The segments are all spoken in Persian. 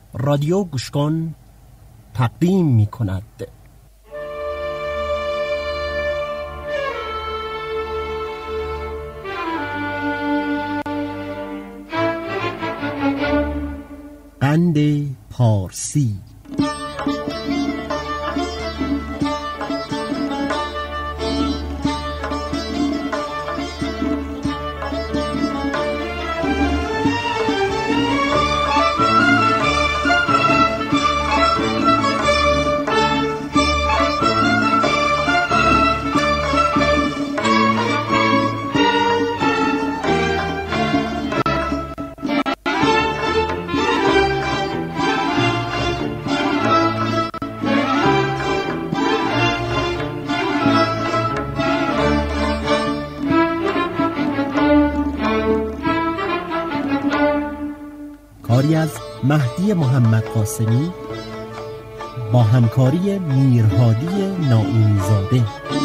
رادیو گوش کن تقدیم می کند. قند پارسی. کاری از مهدی محمد قاسمی با همکاری میرهادی ناینی‌زاده.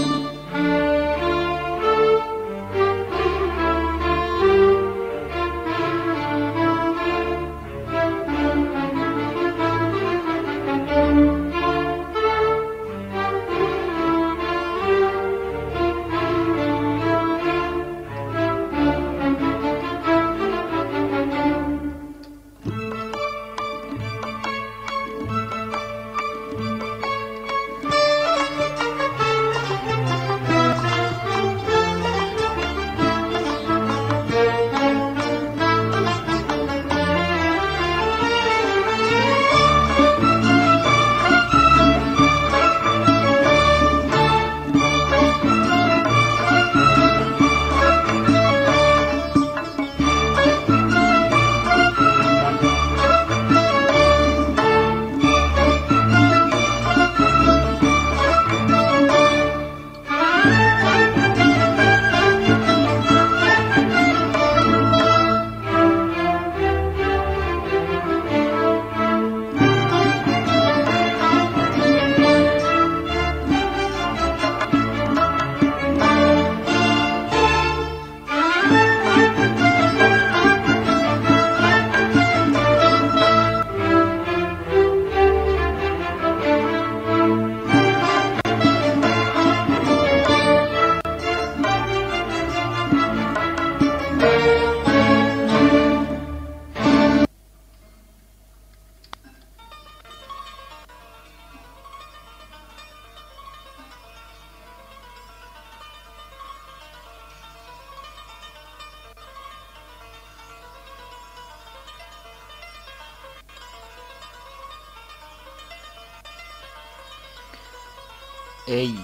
ای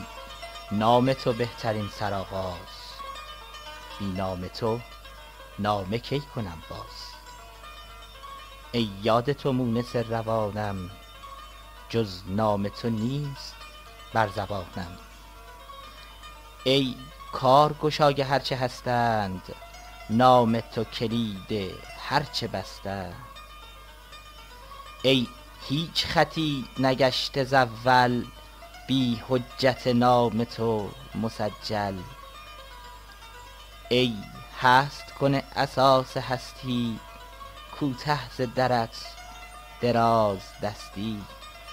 نام تو بهترین سرآغاز، بی نام تو نامه کی کنم باز. ای یاد تو مونس روانم، جز نام تو نیست بر زبانم. ای کارگشای هرچه هستند، نام تو کلید هرچه بستند. ای هیچ خطی نگشته ز اول، بی حجت نام تو مسجل. ای هست کن اساس هستی، کوته ز درت دراز دستی.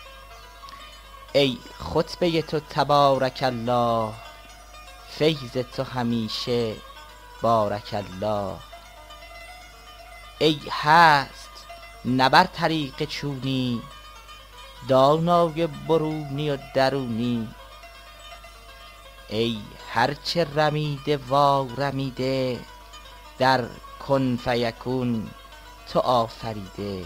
ای خطبه تو تبارک الله، فیض تو همیشه بارک الله. ای هست نه بر طریق چونی، دانای برونی و درونی. ای هرچه رمیده وارمیده، در کن فیکون تو آفریده.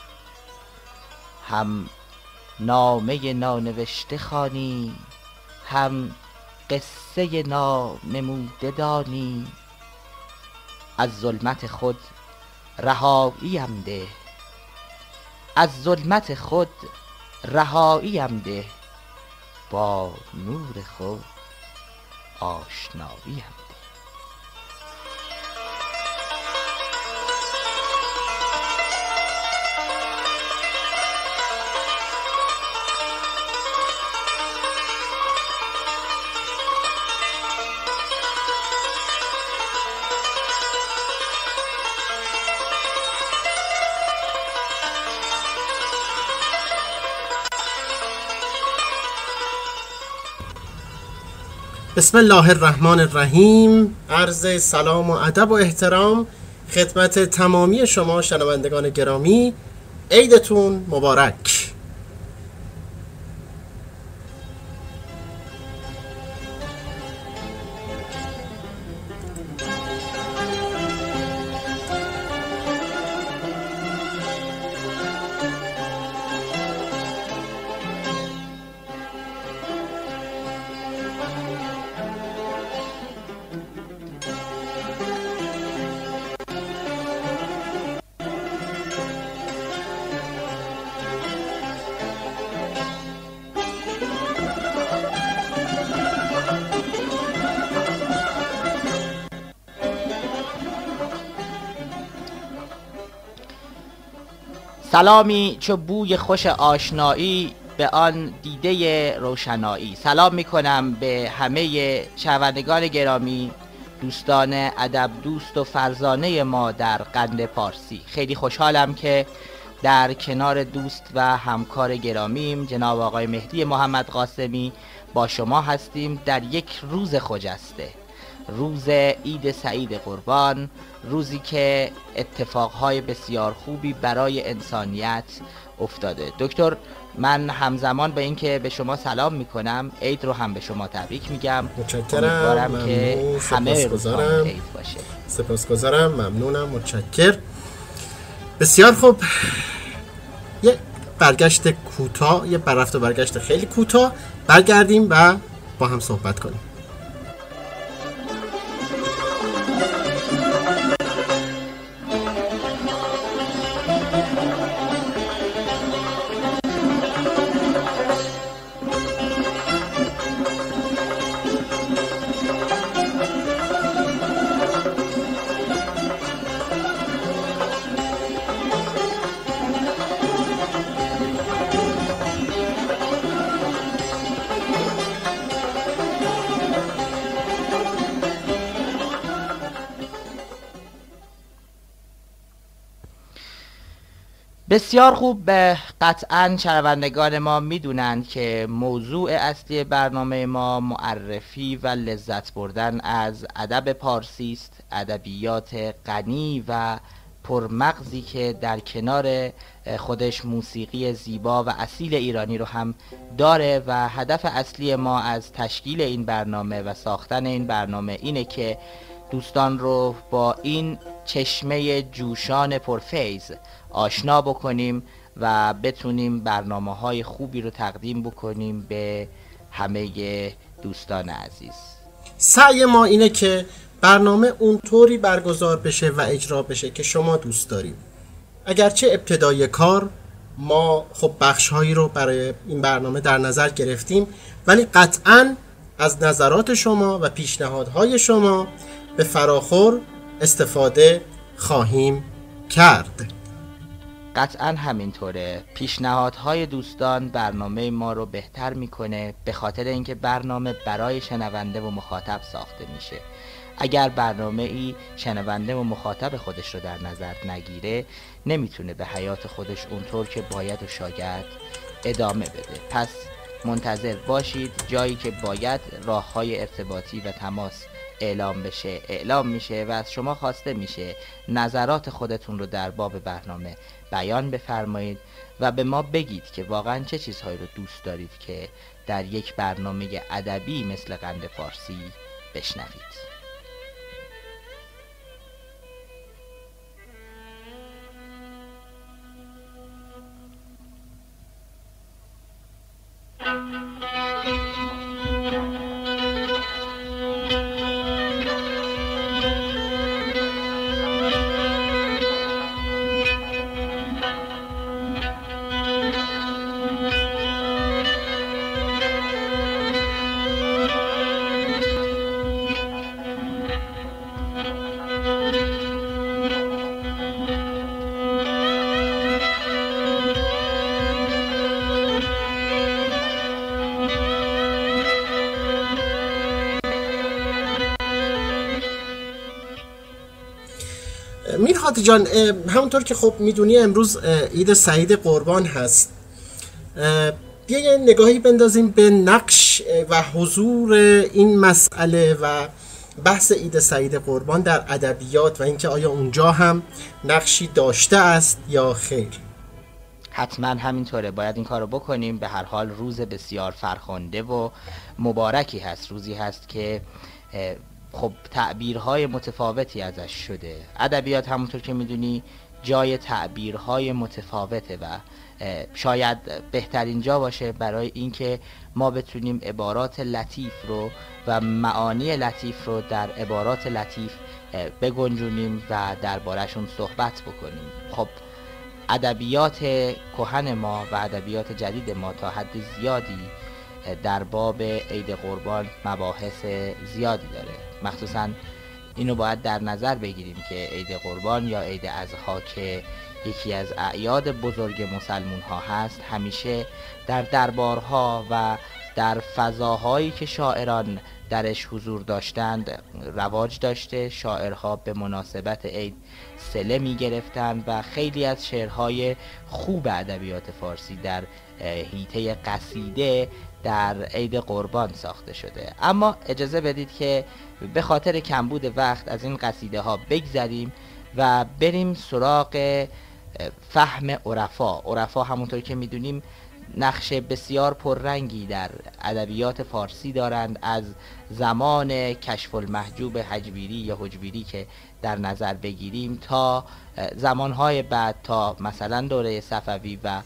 هم نامه نانوشته خوانی، هم قصه نانموده دانی. از ظلمت خود رهاییم ده، از ظلمت خود رهاییم ده. با نور خود آشناییم ده. بسم الله الرحمن الرحیم. عرض سلام و ادب و احترام خدمت تمامی شما شنوندگان گرامی. عیدتون مبارک. سلامی چو بوی خوش آشنایی به آن دیده روشنایی. سلام میکنم به همه شنوندگان گرامی، دوستان ادب دوست و فرزانه ما در قند پارسی. خیلی خوشحالم که در کنار دوست و همکار گرامیم جناب آقای مهدی محمد قاسمی با شما هستیم در یک روز خجسته، روز عید سعید قربان، روزی که اتفاقهای بسیار خوبی برای انسانیت افتاده. دکتر، من همزمان با اینکه به شما سلام میکنم، عید رو هم به شما تبریک میگم. متشکرم. امیدوارم که همه روزهای عید باشه. سپاسگزارم، ممنونم، متشکر. بسیار خوب، یه برگشت کوتاه، یه بررفت و برگشت خیلی کوتاه، برگردیم و با هم صحبت کنیم. بسیار خوب. قطعاً شنوندگان ما میدونند که موضوع اصلی برنامه ما معرفی و لذت بردن از ادب پارسی است، ادبیات غنی و پرمغزی که در کنار خودش موسیقی زیبا و اصیل ایرانی رو هم داره و هدف اصلی ما از تشکیل این برنامه و ساختن این برنامه اینه که دوستان رو با این چشمه جوشان پرفیض آشنا بکنیم و بتونیم برنامه‌های خوبی رو تقدیم بکنیم به همه دوستان عزیز. سعی ما اینه که برنامه اونطوری برگزار بشه و اجرا بشه که شما دوست دارید. اگرچه ابتدای کار ما خب بخش‌هایی رو برای این برنامه در نظر گرفتیم، ولی قطعاً از نظرات شما و پیشنهادهای شما به فراخور استفاده خواهیم کرد. قطعا همینطوره. پیشنهادهای دوستان برنامه ما رو بهتر میکنه، به خاطر اینکه برنامه برای شنونده و مخاطب ساخته میشه. اگر برنامه ای شنونده و مخاطب خودش رو در نظر نگیره، نمیتونه به حیات خودش اونطور که باید و شاید ادامه بده. پس منتظر باشید، جایی که باید راههای ارتباطی و تماس اعلام بشه اعلام میشه و از شما خواسته میشه نظرات خودتون رو در باب برنامه بیان بفرمایید و به ما بگید که واقعا چه چیزهایی رو دوست دارید که در یک برنامه ادبی مثل قند پارسی بشنوید. میرهاد جان، همونطور که خب میدونی امروز عید سعید قربان هست. بیا یه نگاهی بندازیم به نقش نقش و حضور این مسئله و بحث عید سعید قربان در ادبیات و اینکه آیا اونجا هم نقشی داشته است یا خیر؟ حتما همینطوره، باید این کار رو بکنیم. به هر حال روز بسیار فرخنده و مبارکی هست، روزی هست که خب تعبیرهای متفاوتی ازش شده. ادبیات همونطور که میدونی جای تعبیرهای متفاوته و شاید بهترین جا باشه برای اینکه ما بتونیم عبارات لطیف رو و معانی لطیف رو در عبارات لطیف بگنجونیم و درباره‌شون صحبت بکنیم. خب ادبیات کهن ما و ادبیات جدید ما تا حد زیادی در باب عید قربان مباحث زیادی داره. مخصوصا اینو باید در نظر بگیریم که عید قربان یا عید اضحی که یکی از اعیاد بزرگ مسلمون ها هست، همیشه در دربارها و در فضاهایی که شاعران درش حضور داشتند رواج داشته. شاعرها به مناسبت عید صله می گرفتند و خیلی از شعرهای خوب ادبیات فارسی در حیطه قصیده در عید قربان ساخته شده. اما اجازه بدید که به خاطر کمبود وقت از این قصیده ها بگذریم و بریم سراغ فهم عرفا. عرفا همونطور که میدونیم نقش بسیار پررنگی در ادبیات فارسی دارند، از زمان کشف المحجوب حجویری یا حجویری که در نظر بگیریم تا زمانهای بعد، تا مثلا دوره صفوی و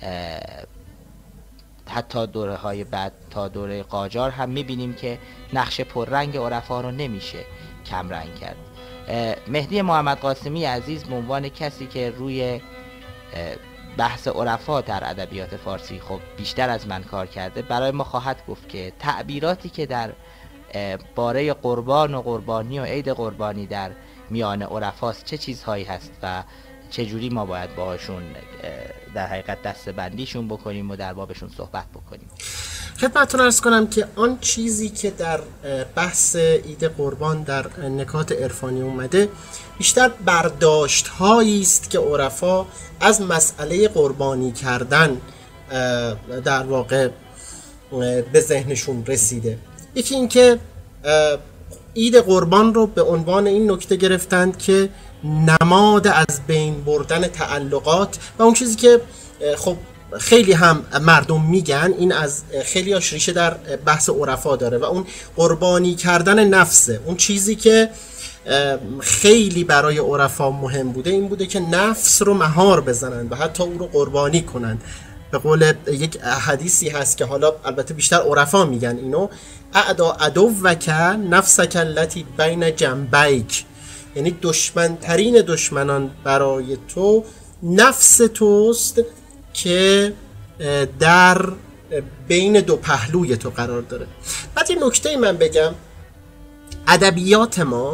حتی دوره های بعد تا دوره قاجار هم میبینیم که نقش پررنگ عرفا رو نمیشه کم رنگ کرد. مهدی محمد قاسمی عزیز به عنوان کسی که روی بحث عرفا در ادبیات فارسی خب بیشتر از من کار کرده، برای ما خواهد گفت که تعبیراتی که در باره قربان و قربانی و عید قربانی در میان عرفاست چه چیزهایی هست و چجوری ما باید باهاشون در حقیقت دسته‌بندیشون بکنیم و در بابشون صحبت بکنیم. خدمتتون عرض کنم که آن چیزی که در بحث عید قربان در نکات عرفانی اومده بیشتر برداشت هایی است که عرفا از مسئله قربانی کردن در واقع به ذهنشون رسیده. یکی این که عید قربان رو به عنوان این نکته گرفتند که نماد از بین بردن تعلقات و اون چیزی که خب خیلی هم مردم میگن، این از خیلی هاش ریشه در بحث عرفا داره و اون قربانی کردن نفسه. اون چیزی که خیلی برای عرفا مهم بوده این بوده که نفس رو مهار بزنند و حتی او رو قربانی کنند. به قول یک حدیثی هست که حالا البته بیشتر عرفا میگن اینو، اعدا عدوک نفسک التی بین جنبیک، یعنی دشمن ترین دشمنان برای تو نفس توست که در بین دو پهلوی تو قرار داره. بعد یه نکته من بگم، ادبیات ما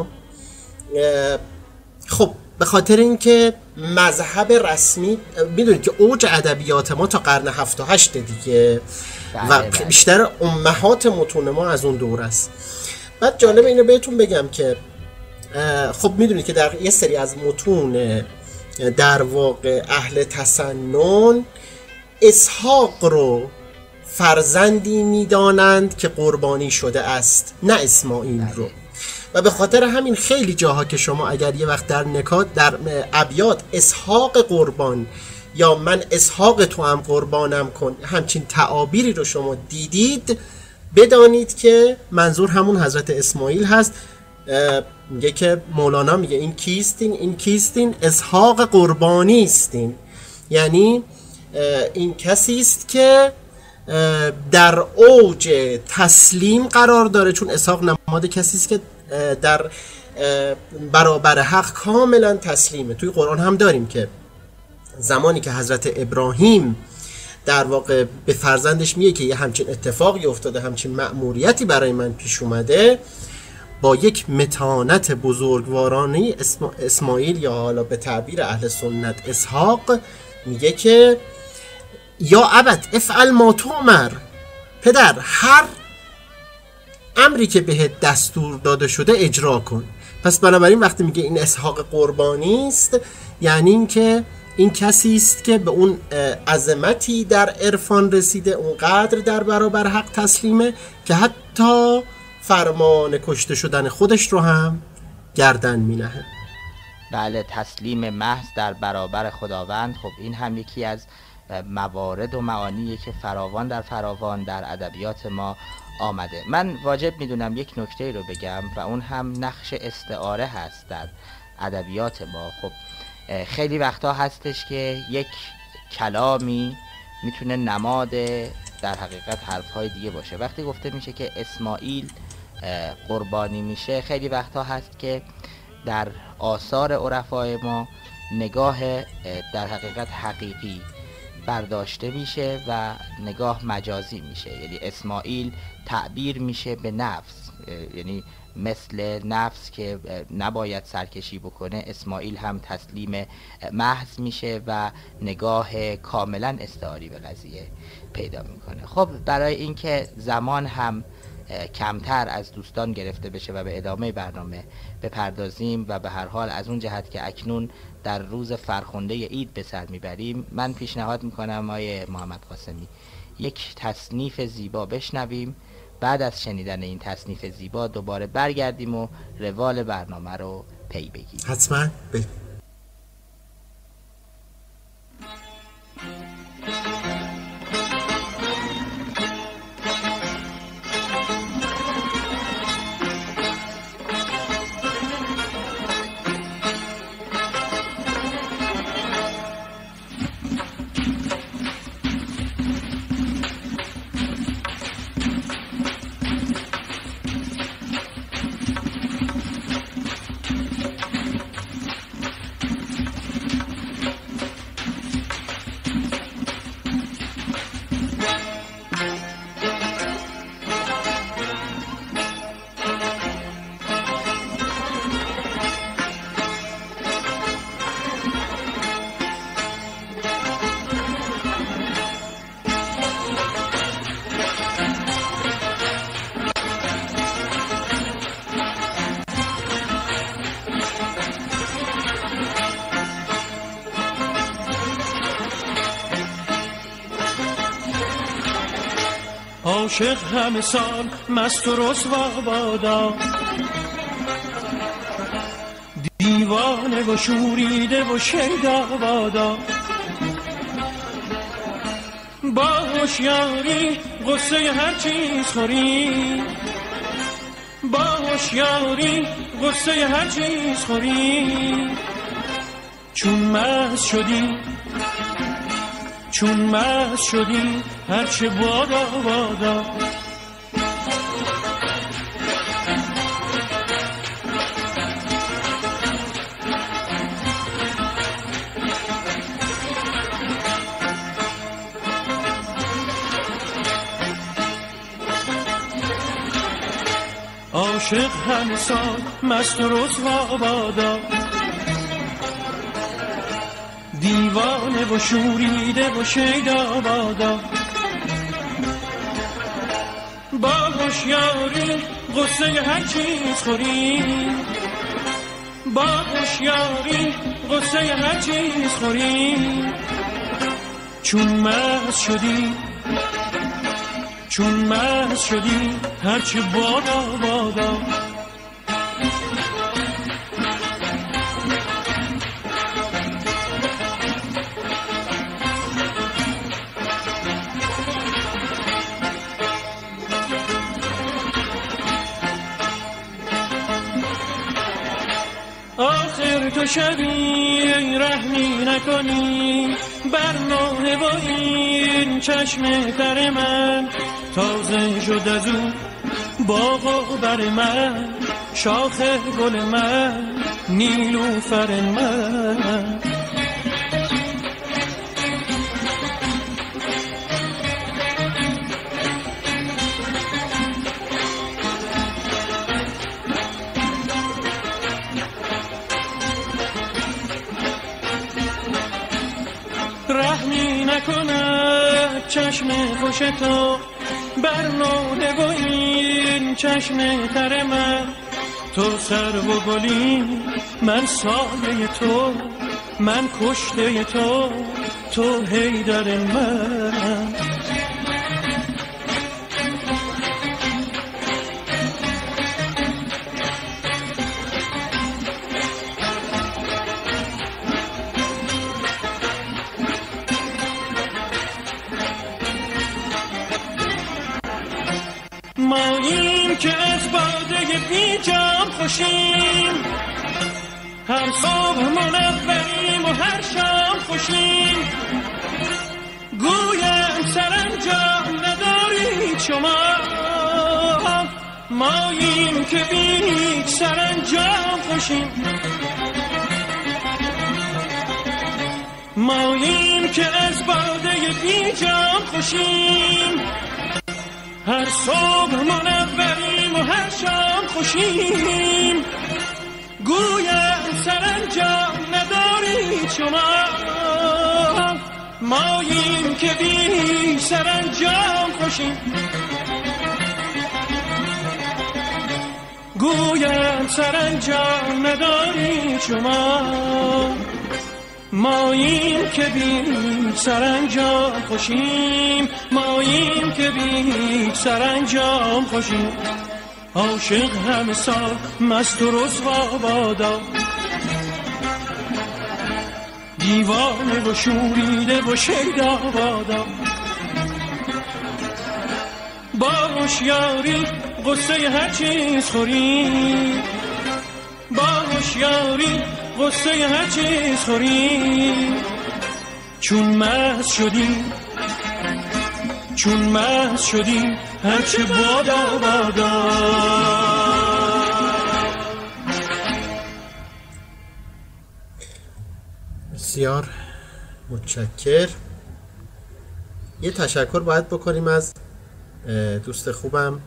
خب به خاطر اینکه مذهب رسمی، میدونید که اوج ادبیات ما تا قرن 7 و 8 دیگه و بیشتر امهات متون ما از اون دور است. بعد جالب اینو بهتون بگم که خب میدونید که در یه سری از متون در واقع اهل تسنن اسحاق رو فرزندی میدانند که قربانی شده است، نه اسماعیل رو. و به خاطر همین خیلی جاها که شما اگر یه وقت در نکات در ابیات اسحاق قربان یا من اسحاق تو هم قربانم کن همچین تعابیری رو شما دیدید، بدانید که منظور همون حضرت اسماعیل هست. میگه که مولانا میگه این کیستین، این کیستین، اسحاق قربانی استین، یعنی این کسی است که در اوج تسلیم قرار داره، چون اسحاق نماد کسی است که در برابر حق کاملا تسلیمه. توی قرآن هم داریم که زمانی که حضرت ابراهیم در واقع به فرزندش میگه که یه همچین اتفاقی افتاده، همچین مأموریتی برای من پیش اومده، با یک متانت بزرگوارانه اسماعیل یا حالا به تعبیر اهل سنت اسحاق میگه که یا ابت افعل ما تؤمر، پدر هر امری که بهت دستور داده شده اجرا کن. پس بنابراین وقتی میگه این اسحاق قربانی است، یعنی این که این کسی است که به اون عظمتی در عرفان رسیده، اونقدر در برابر حق تسلیمه که حتی فرمان کشته شدن خودش رو هم گردن می‌نهه. بله، تسلیم محض در برابر خداوند. خب این هم یکی از موارد و معانیه که فراوان در ادبیات ما آمده. من واجب میدونم یک نکته رو بگم و اون هم نقش استعاره هست در ادبیات ما. خب خیلی وقتا هستش که یک کلامی میتونه نماد در حقیقت حرفهای دیگه باشه. وقتی گفته میشه که اسماعیل قربانی میشه، خیلی وقتا هست که در آثار عرفای ما نگاه در حقیقت حقیقی برداشته میشه و نگاه مجازی میشه. یعنی اسماعیل تعبیر میشه به نفس، یعنی مثل نفس که نباید سرکشی بکنه، اسماعیل هم تسلیم محض میشه و نگاه کاملا استعاری به قضیه پیدا میکنه. خب برای اینکه زمان هم کمتر از دوستان گرفته بشه و به ادامه برنامه بپردازیم و به هر حال از اون جهت که اکنون در روز فرخنده عید به سر میبریم، من پیشنهاد میکنم آقای محمد قاسمی یک تصنیف زیبا بشنویم. بعد از شنیدن این تصنیف زیبا دوباره برگردیم و روال برنامه رو پی بگیریم. حتما عاشق همه سال مست و رسوا بادا، دیوانه و شوریده و شیدا بادا، با هوشیاری غصه هر چیز خوری، با هوشیاری غصه هر چیز خوری. چون مست شدی هرچه بادا بادا. عاشق همه سال مست و رسوا بادا، دیوانه و شوریده و شیدا بادا، با هوشیاری غصه هر چیز خوری، با هوشیاری غصه هر چیز خوری. چون مست شدی هرچه بادا بادا. آخر تو شبی رحمی نکنی بر نوحه و این چشم تر من، تازه شد از اون باغ و بر من، شاخ گل من، نیلوفر من. رحمی نکند چشم خوش تو بر نوحه و این چشم تر من، تو سرو و گلی من سایه تو، من کشته تو، تو حیدر من. ماییم که از باده بی جام خوشیم، هر صبح منوریم و هر شام خوشیم. گویم سرانجام ندارید شما، ماییم که بی سرانجام خوشیم. ماییم که از باده بی جام خوشیم، هر صبح منوریم و هر شام خوشیم. گویم سرانجام ندارید شما، ماییم که بی سرانجام خوشیم. گویم سرانجام ندارید شما، ماییم که بی سرانجام خوشیم. ماییم که بی سرانجام خوشیم. عاشق همه سال مست و رسوا بادا، دیوانه و شوریده و شیدا بادا. با هوشیاری قصه هر چیز خوریم، با هوشیاری قصه هر چیز خوریم. چون مست شدیم، چون مست شدیم، هرچه بادا بادا. بسیار متشکر. یه تشکر باید بکنیم از دوست خوبم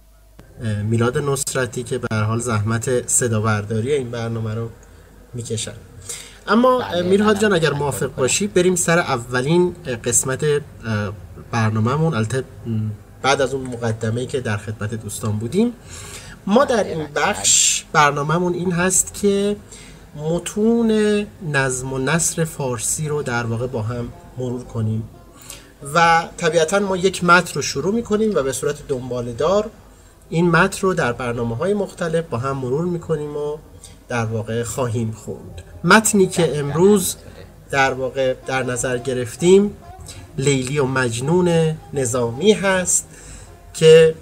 میلاد نصرتی که به هر حال زحمت صدا برداری این برنامه رو میکشن. اما میرهاد جان اگر موافق باشی بریم سر اولین قسمت برنامه‌مون. البته بعد از اون مقدمه‌ای که در خدمت دوستان بودیم، ما در این بخش برنامه‌مون این هست که متون نظم و نثر فارسی رو در واقع با هم مرور کنیم و طبیعتاً ما یک متن رو شروع می‌کنیم و به صورت دنباله‌دار این متن رو در برنامه‌های مختلف با هم مرور می‌کنیم و در واقع خواهیم خوند. متنی که امروز در واقع در نظر گرفتیم لیلی و مجنون نظامی هست که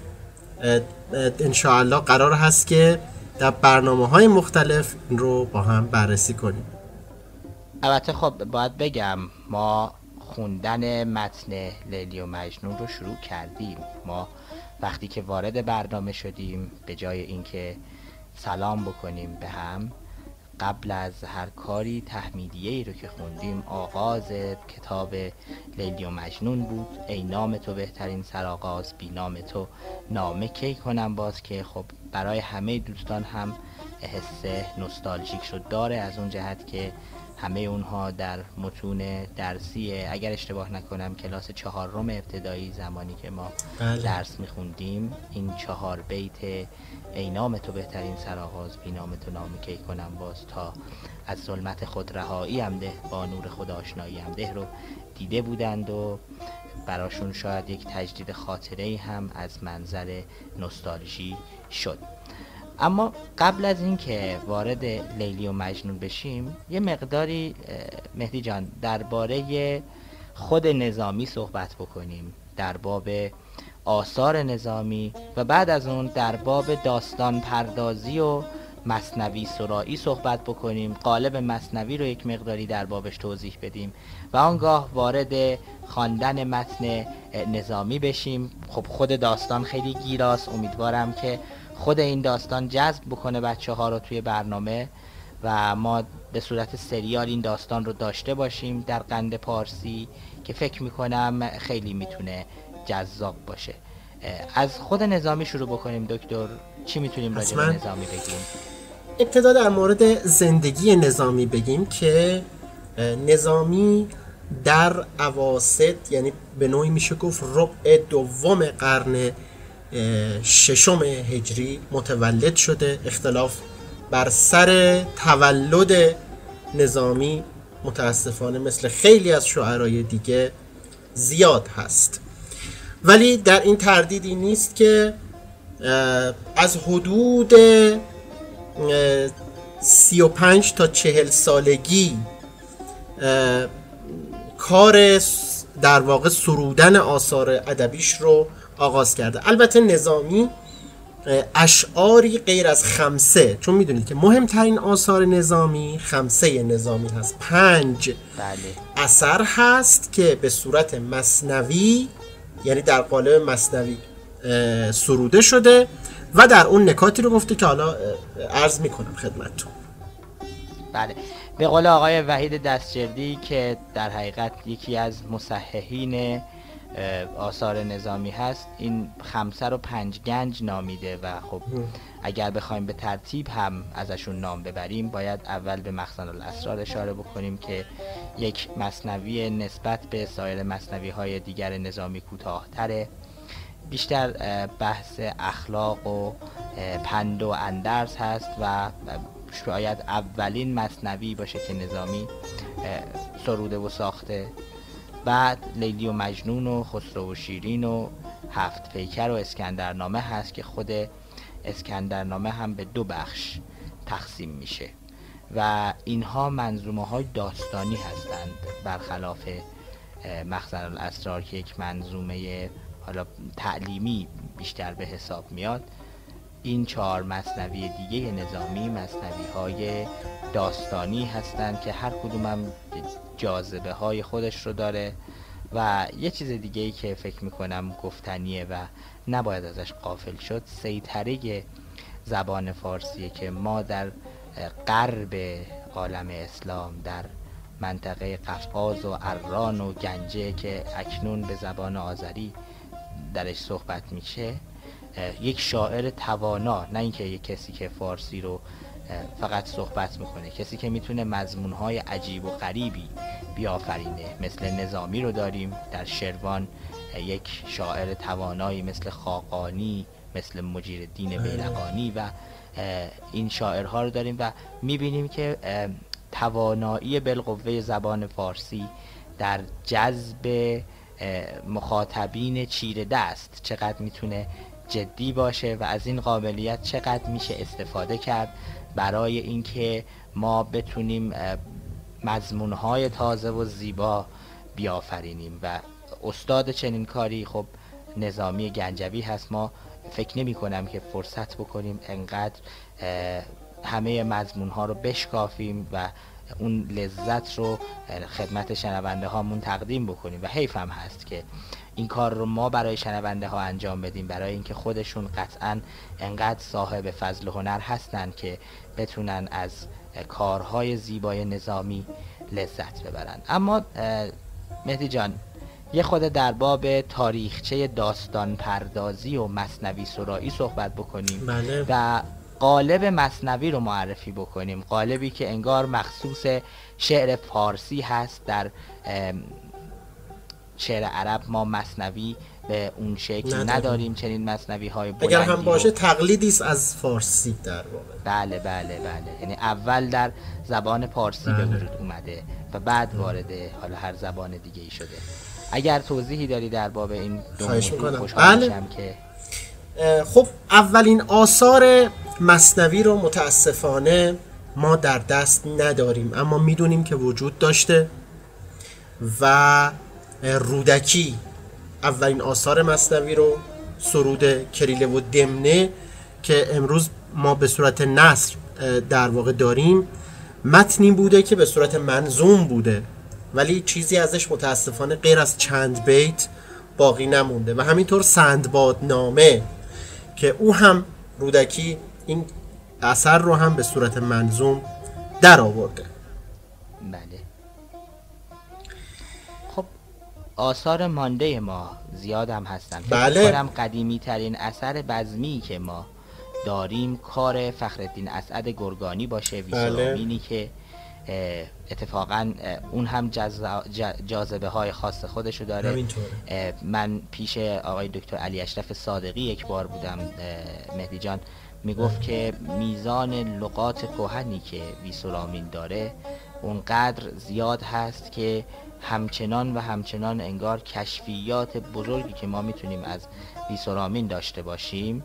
انشاءالله قرار هست که در برنامه‌های مختلف این رو با هم بررسی کنیم. البته خب باید بگم ما خوندن متن لیلی و مجنون رو شروع کردیم. ما وقتی که وارد برنامه شدیم به جای اینکه سلام بکنیم به هم، قبل از هر کاری تحمیدیه‌ای رو که خوندیم آغاز کتاب لیلی و مجنون بود. ای نام تو بهترین سرآغاز، بی نام تو نامه کی کنم باز، که خب برای همه دوستان هم حس نوستالژیک شد داره، از اون جهت که همه اونها در متون درسی، اگر اشتباه نکنم کلاس 4 ابتدایی زمانی که ما درس میخوندیم، این 4 بیت ای نام تو بهترین سرآغاز، بی نام تو نامه کی کنم باز، تا از ظلمت خود رهایی هم ده، با نور خود آشنایی هم ده رو دیده بودند و براشون شاید یک تجدید خاطره هم از منظر نوستالژی شد. اما قبل از این که وارد لیلی و مجنون بشیم یه مقداری مهدی جان درباره خود نظامی صحبت بکنیم، در باب آثار نظامی، و بعد از اون در باب داستان پردازی و مثنوی سرایی صحبت بکنیم، قالب مثنوی رو یک مقداری در بابش توضیح بدیم و آنگاه وارد خواندن متن نظامی بشیم. خب خود داستان خیلی گیراست، امیدوارم که خود این داستان جذب بکنه بچه ها رو توی برنامه و ما به صورت سریال این داستان رو داشته باشیم در قند پارسی که فکر میکنم خیلی میتونه جذاب باشه. از خود نظامی شروع بکنیم دکتر، چی میتونیم راجع به نظامی بگیم؟ ابتدا در مورد زندگی نظامی بگیم که نظامی در اواسط، یعنی به نوعی میشه گفت ربع دوم قرن 6 هجری متولد شده. اختلاف بر سر تولد نظامی متاسفانه مثل خیلی از شعرای دیگه زیاد هست. ولی در این تردیدی نیست که از حدود 35 تا 40 سالگی کار در واقع سرودن آثار ادبیش رو آغاز کرده. البته نظامی اشعاری غیر از خمسه، چون میدونید که مهمترین آثار نظامی خمسه نظامی هست، 5 اثر هست که به صورت مثنوی، یعنی در قالب مثنوی سروده شده و در اون نکاتی رو گفته که حالا عرض میکنم خدمتتون. بله، به قول آقای وحید دستجردی که در حقیقت یکی از مصححین آثار نظامی هست، این خمسه رو 5 گنج نامیده و خب اگر بخوایم به ترتیب هم ازشون نام ببریم باید اول به مخزن الاسرار اشاره بکنیم که یک مثنوی نسبت به سایر مثنوی های دیگر نظامی کوتاه‌تره، بیشتر بحث اخلاق و پند و اندرس هست و شاید اولین مثنوی باشه که نظامی سروده و ساخته. بعد لیلی و مجنون و خسرو و شیرین و 7 پیکر و اسکندرنامه هست که خود اسکندرنامه هم به 2 بخش تقسیم میشه و اینها منظومه های داستانی هستند، برخلاف مخزن الاسرار که یک منظومه حالا تعلیمی بیشتر به حساب میاد. این 4 مثنوی دیگه نظامی مثنوی های داستانی هستند که هر کدوم هم جاذبه های خودش رو داره و یه چیز دیگه ای که فکر میکنم گفتنیه و نباید ازش غافل شد، سیطره زبان فارسیه که ما در غرب عالم اسلام، در منطقه قفقاز و اران و گنجه که اکنون به زبان آذری درش صحبت میشه، یک شاعر توانا، نه اینکه یک کسی که فارسی رو فقط صحبت میکنه، کسی که میتونه مضمونهای عجیب و غریبی بیافرینه، مثل نظامی رو داریم در شروان، یک شاعر توانایی مثل خاقانی، مثل مجیرالدین بیلقانی و این شاعرها رو داریم و میبینیم که توانایی بالقوه زبان فارسی در جذب مخاطبین چیره دست چقدر میتونه جدی باشه و از این قابلیت چقدر میشه استفاده کرد برای اینکه ما بتونیم مضمونهای تازه و زیبا بیافرینیم و استاد چنین کاری خب نظامی گنجوی هست. ما فکر نمی کنم که فرصت بکنیم انقدر همه مضمونها رو بشکافیم و اون لذت رو خدمت شنونده هامون تقدیم بکنیم و حیف هم هست که این کار رو ما برای شنونده ها انجام بدیم، برای اینکه خودشون قطعاً انقدر صاحب فضل و هنر هستن که بتونن از کارهای زیبای نظامی لذت ببرن. اما مهدی جان، یه خود در باب تاریخچه داستان پردازی و مثنوی سرایی صحبت بکنیم. بله. و قالب مثنوی رو معرفی بکنیم، قالبی که انگار مخصوص شعر فارسی هست. در شعر عرب ما مثنوی به اون شکل نداریم، چنین مثنوی های بلندی اگر هم باشه تقلیدی است از فارسی در واقع. بله، یعنی اول در زبان فارسی به وجود اومده و بعد وارد حالا هر زبان دیگه ای شده. اگر توضیحی داری در باب این دو موضوع خوشحال میشم. که خب اولین آثار مثنوی رو متاسفانه ما در دست نداریم، اما میدونیم که وجود داشته و رودکی اولین آثار مثنوی رو سروده، کریله و دمنه که امروز ما به صورت نثر در واقع داریم متنی بوده که به صورت منظوم بوده ولی چیزی ازش متاسفانه غیر از چند بیت باقی نمونده و همینطور سندبادنامه که او هم رودکی این اثر رو هم به صورت منظوم در آورده. بله. خب آثار مانده ما زیاد هم هستن. بله. فکر کنم قدیمی ترین اثر بزمی که ما داریم کار فخرالدین اسعد گرگانی باشه، ویسرامینی که اتفاقا اون هم جاذبه های خاص خودشو داره. من پیش آقای دکتر علی اشرف صادقی یک بار بودم مهدی جان، میگفت که میزان لغات کهنی که ویسرامین داره اونقدر زیاد هست که همچنان انگار کشفیات بزرگی که ما میتونیم از بیسورامین داشته باشیم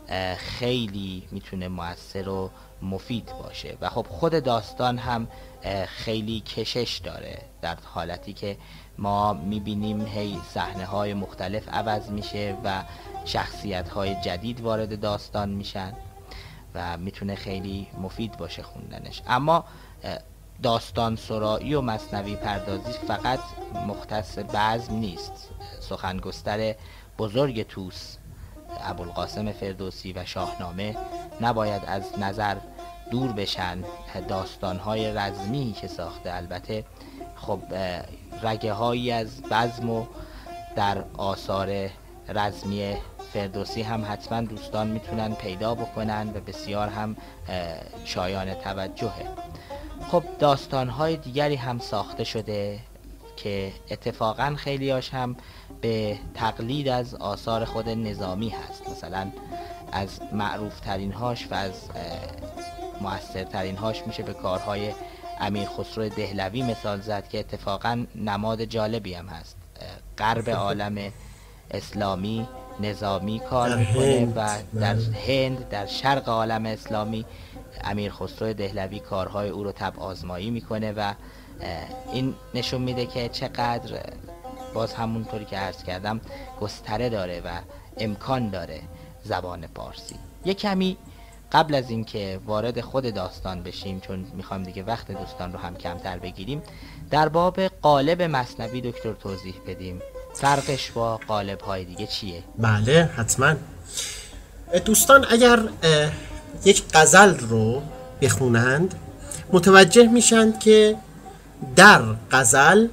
خیلی میتونه مؤثر و مفید باشه. و خب خود داستان هم خیلی کشش داره، در حالتی که ما میبینیم هی صحنه‌های مختلف عوض میشه و شخصیت‌های جدید وارد داستان میشن و میتونه خیلی مفید باشه خوندنش. اما داستان سرایی و مثنوی پردازی فقط مختص بزم نیست. سخنگستر بزرگ توس ابوالقاسم فردوسی و شاهنامه نباید از نظر دور بشن. داستان‌های رزمی که ساخته، البته خب رگه هایی از بزم و در آثار رزمی فردوسی هم حتما دوستان میتونن پیدا بکنن و بسیار هم شایان توجهه. خب داستان‌های دیگری هم ساخته شده که اتفاقا خیلیاش هم به تقلید از آثار خود نظامی هست. مثلا از معروف ترین هاش و از مؤثر ترین هاش میشه به کارهای امیر خسرو دهلوی مثال زد که اتفاقا نماد جالبی هم هست. غرب عالم اسلامی نظامی کار میکنه و در هند، در شرق عالم اسلامی امیر خسرو دهلوی کارهای او رو طبع آزمایی میکنه و این نشون میده که چقدر باز همونطوری که عرض کردم گستره داره و امکان داره زبان پارسی. یک کمی قبل از اینکه وارد خود داستان بشیم، چون میخوام دیگه وقت دوستان رو هم کمتر بگیریم، در باب قالب مثنوی دکتر توضیح بدیم. فرقش با قالب های دیگه چیه؟ بله حتما. دوستان اگر یک غزل رو بخونند متوجه میشند که در غزل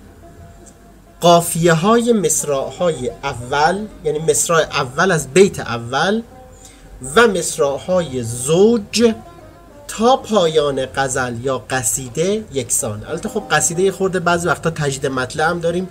قافیه های مصرع های اول، یعنی مصرع اول از بیت اول و مصرع های زوج تا پایان غزل یا قصیده یکسان. البته خب قصیده خورده بعضی وقتا تجدید مطلع هم داریم،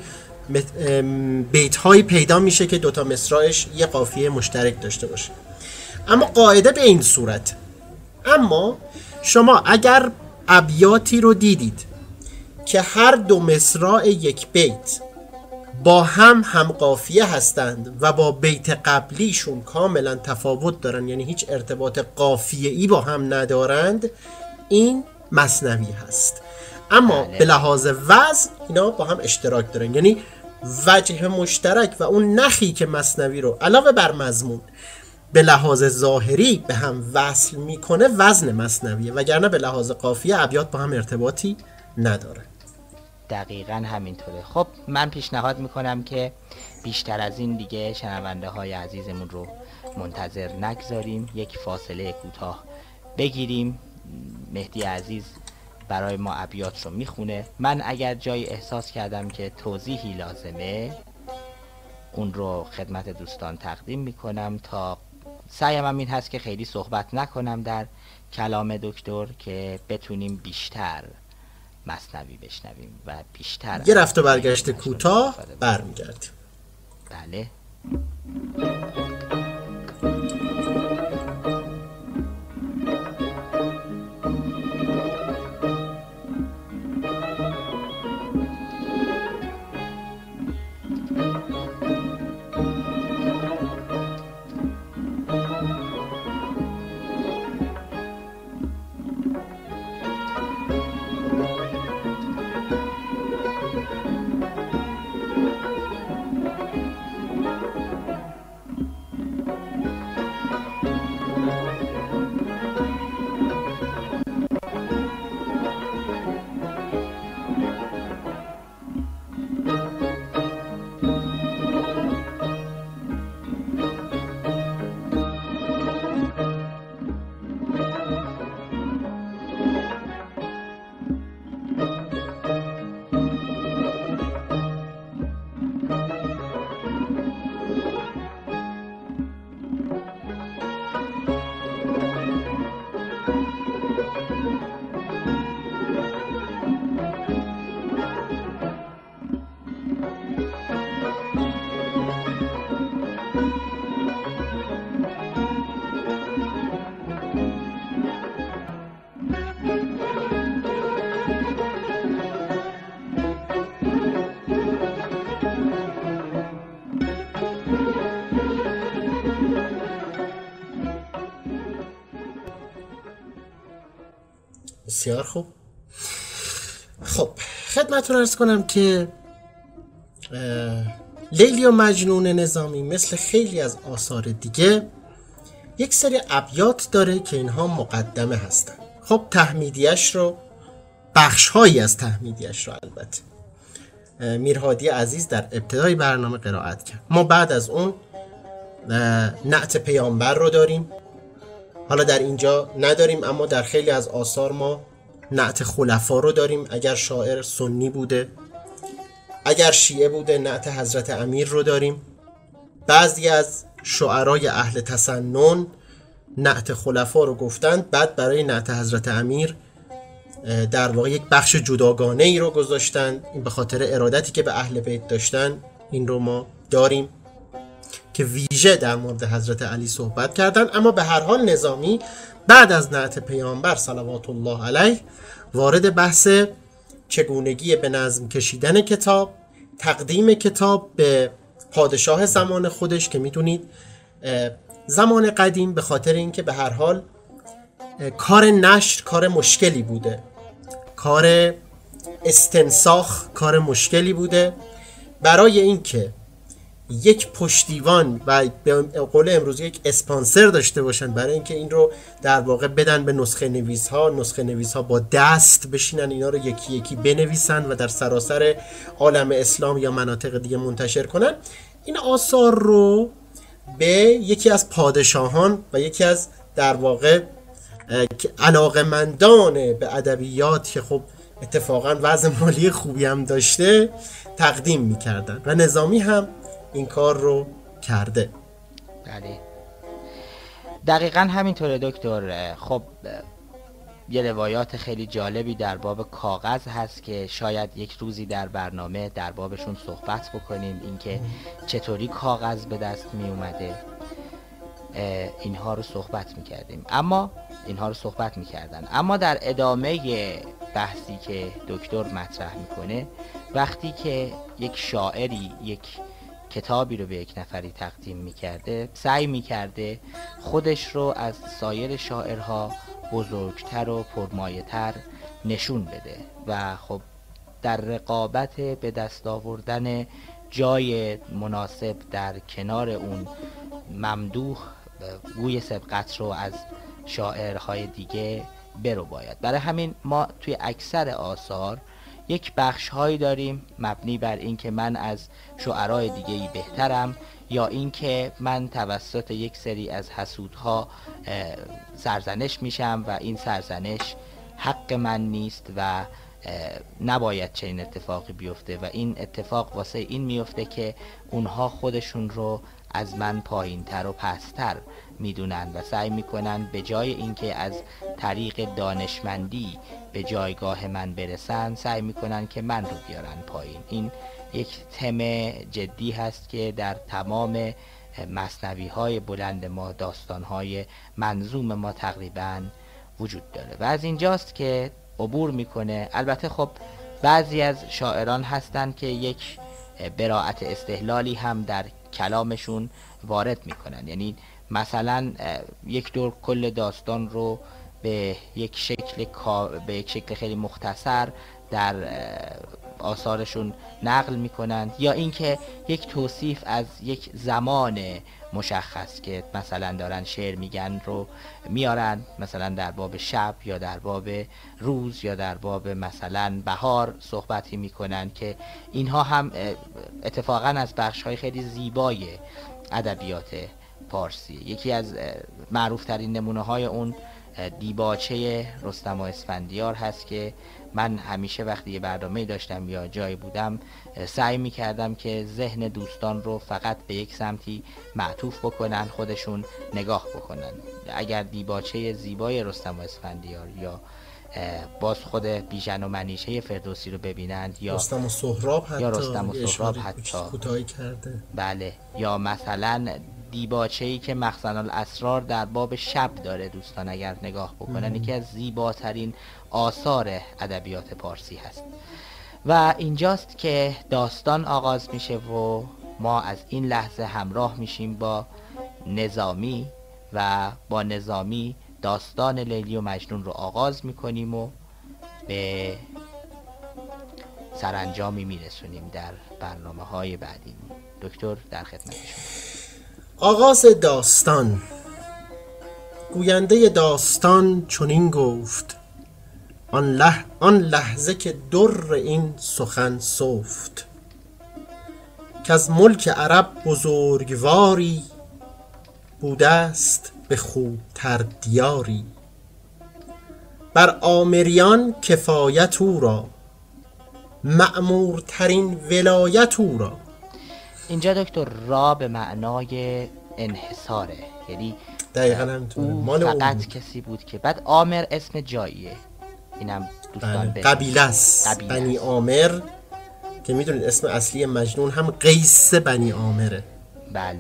بیت هایی پیدا میشه که دوتا مصرعش یه قافیه مشترک داشته باشه، اما قاعده به این صورت. اما شما اگر ابیاتی رو دیدید که هر دو مصرع یک بیت با هم قافیه هستند و با بیت قبلیشون کاملا تفاوت دارن، یعنی هیچ ارتباط قافیه‌ای با هم ندارند، این مثنوی هست. اما به لحاظ وزن اینا با هم اشتراک دارن، یعنی وجه مشترک و اون نخی که مثنوی رو علاوه بر مضمون به لحاظ ظاهری به هم وصل میکنه وزن مثنویه، وگرنه به لحاظ قافیه ابیات با هم ارتباطی نداره. دقیقاً همینطوره. خب من پیشنهاد میکنم که بیشتر از این دیگه شنونده های عزیزمون رو منتظر نگذاریم، یک فاصله کوتاه بگیریم. مهدی عزیز برای ما ابیات رو میخونه. من اگر جایی احساس کردم که توضیحی لازمه اون رو خدمت دوستان تقدیم میکنم. تا سعیم هم این هست که خیلی صحبت نکنم در کلام دکتر که بتونیم بیشتر مثنوی بشنویم و بیشتر یه رفت و برگشت کوتاه برمیگردیم. بله. بسیار خوب. خب خدمتتون عرض کنم که لیلی و مجنون نظامی مثل خیلی از آثار دیگه یک سری ابیات داره که اینها مقدمه هستن. خب تحمیدیش رو، بخش‌هایی از تحمیدیش رو البته میرهادی عزیز در ابتدای برنامه قرائت کرد. ما بعد از اون نعت پیامبر رو داریم. حالا در اینجا نداریم، اما در خیلی از آثار ما نعت خلفا رو داریم. اگر شاعر سنی بوده، اگر شیعه بوده، نعت حضرت امیر رو داریم. بعضی از شعرای اهل تسنن نعت خلفا رو گفتند، بعد برای نعت حضرت امیر در واقع یک بخش جداگانه ای رو گذاشتن. این به خاطر ارادتی که به اهل بیت داشتن. این رو ما داریم که ویژه در مورد حضرت علی صحبت کردن. اما به هر حال نظامی بعد از نعت پیامبر صلوات الله علیه وارد بحث چگونگی به نظم کشیدن کتاب، تقدیم کتاب به پادشاه زمان خودش که میدونید زمان قدیم به خاطر اینکه به هر حال کار نشر کار مشکلی بوده، کار استنساخ کار مشکلی بوده. برای اینکه یک پشتیوان و به قول امروزی یک اسپانسر داشته باشن، برای اینکه این رو در واقع بدن به نسخه نویس ها با دست بشینن اینا رو یکی یکی بنویسن و در سراسر عالم اسلام یا مناطق دیگه منتشر کنن، این آثار رو به یکی از پادشاهان و یکی از در واقع علاقمندان به ادبیات که خب اتفاقا وضع مالی خوبی هم داشته تقدیم میکردن و نظامی هم این کار رو کرده. بله دقیقا همینطوره دکتر. خب یه روایات خیلی جالبی در باب کاغذ هست که شاید یک روزی در برنامه در بابشون صحبت بکنیم، اینکه چطوری کاغذ به دست می اومده. اینها رو صحبت میکردیم، اما اینها رو صحبت میکردن. اما در ادامه بحثی که دکتر مطرح میکنه، وقتی که یک شاعری یک کتابی رو به یک نفری تقدیم میکرده، سعی میکرده خودش رو از سایر شاعرها بزرگتر و پرمایه‌تر نشون بده و خب در رقابت به دست آوردن جای مناسب در کنار اون ممدوح گوی سبقت رو از شاعرهای دیگه برو باید. برای همین ما توی اکثر آثار یک بخش هایی داریم مبنی بر این که من از شعرهای دیگه‌ای بهترم، یا اینکه من توسط یک سری از حسودها سرزنش میشم و این سرزنش حق من نیست و نباید چنین اتفاقی بیفته و این اتفاق واسه این میفته که اونها خودشون رو از من پایینتر و پستر میدونن و سعی میکنن به جای اینکه از طریق دانشمندی به جایگاه من برسن، سعی میکنن که من رو بیارن پایین. این یک تم جدی هست که در تمام مثنوی های بلند ما، داستان های منظوم ما تقریبا وجود داره و از اینجاست که عبور میکنه. البته خب بعضی از شاعران هستن که یک براءت استحلالی هم در کلامشون وارد میکنن، یعنی مثلا یک دور کل داستان رو به یک شکل خیلی مختصر در آثارشون نقل میکنند، یا اینکه یک توصیف از یک زمان مشخص که مثلا دارن شعر میگن رو میارن، مثلا در باب شب یا در باب روز یا در باب مثلا بهار صحبتی میکنن که اینها هم اتفاقا از بخش‌های خیلی زیبای ادبیات پارسی. یکی از معروف ترین نمونه های اون دیباچه رستم و اسفندیار هست که من همیشه وقتی یه برنامه داشتم یا جایی بودم سعی میکردم که ذهن دوستان رو فقط به یک سمتی معطوف بکنن، خودشون نگاه بکنن. اگر دیباچه زیبای رستم و اسفندیار یا باز خود بیژن و منیژه فردوسی رو ببینند، یا رستم و سهراب حتی کوتاهی کرده، بله، یا مثلا دیباچه‌ای که مخزن الاسرار در باب شب داره، دوستان اگر نگاه بکنن یکی از زیباترین آثار ادبیات پارسی هست. و اینجاست که داستان آغاز میشه و ما از این لحظه همراه میشیم با نظامی و با نظامی داستان لیلی و مجنون رو آغاز میکنیم و به سرانجامی میرسونیم در برنامه‌های بعدی. دکتر در خدمت شما. آغاز داستان. گوینده داستان چنین گفت: آن لحظه که در این سخن سفت، که از ملک عرب بزرگواری، بوده است به خوبتر دیاری. بر آمریان کفایت او را، مأمورترین ولایت او را. اینجا دکتر را به معنای انحصاره، یعنی دقیقاً همینطوره، او مال فقط بود. کسی بود که بعد عامر اسم جاییه، اینم دوستان بله. قبیله است، بنی عامر، که میدونید اسم اصلی مجنون هم قیس بنی عامره. بله.